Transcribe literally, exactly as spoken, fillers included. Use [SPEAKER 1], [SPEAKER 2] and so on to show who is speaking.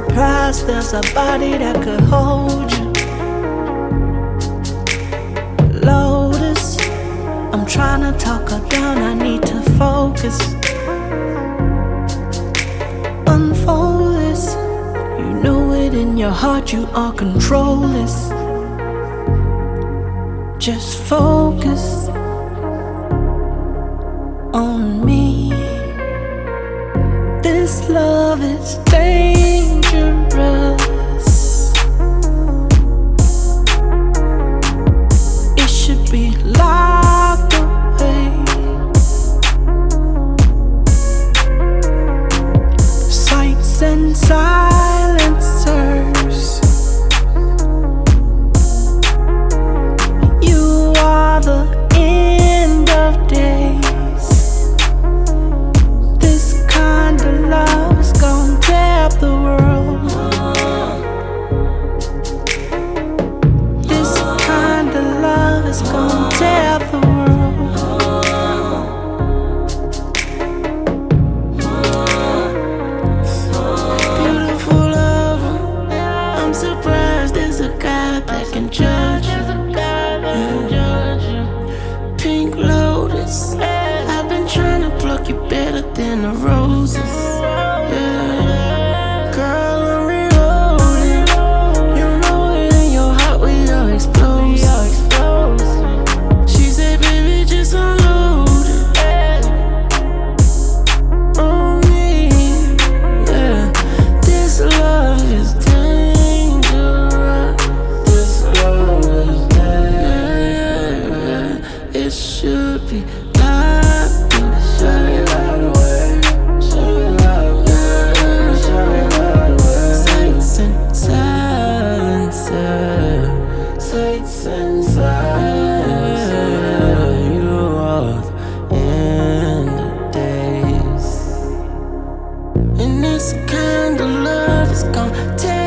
[SPEAKER 1] surprised there's a body that could hold you. Lotus, I'm trying to talk her down, I need to focus. Unfold this, you know it in your heart, you are controllers. Just focus on me. This love is dangerous. It should be locked away. Sights and silencers. You are the end of days. This kind of love is gonna tear up the world. This kind of love is gonna tear up the world. Beautiful love, I'm surprised there's a God that can judge you. Pink lotus, I've been trying to pluck you better than the roses. Yeah, girl, I'm reloading. You know it in your heart, we all explosive. She said, baby, just unload it on me. Yeah, this love is dangerous. This love is dangerous. It should be locked away. Sights and silencer. Sights and silencer. You are the end of days. And this kind of love is gonna tear